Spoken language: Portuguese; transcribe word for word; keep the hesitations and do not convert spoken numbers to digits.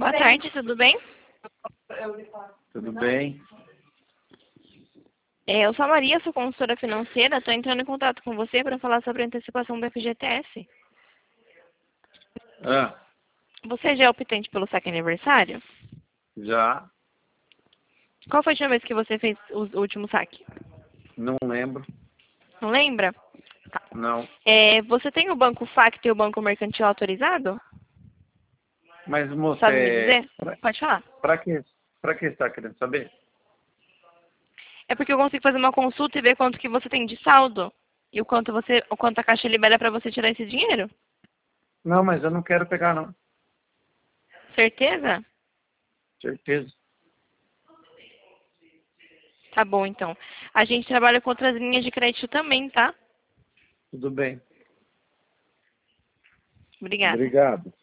Boa tarde, tudo bem? Tudo bem? É, eu sou a Maria, sou consultora financeira. Estou entrando em contato com você para falar sobre a antecipação do F G T S. Ah, Você já é optante pelo saque aniversário? já? Qual foi a última vez que você fez o o último saque? Não lembro. Não lembra? Tá. Não. É, você tem o Banco Facto e o Banco Mercantil autorizado? Mas, moça, Sabe me é... dizer? pra, Pode falar. pra que pra que você está querendo saber? É porque eu consigo fazer uma consulta e ver quanto que você tem de saldo e o quanto você, o quanto a Caixa libera para você tirar esse dinheiro. Não, mas eu não quero pegar, não. Certeza? Certeza. Tá bom, então. A gente trabalha com outras linhas de crédito também, tá? Tudo bem. Obrigada. Obrigado.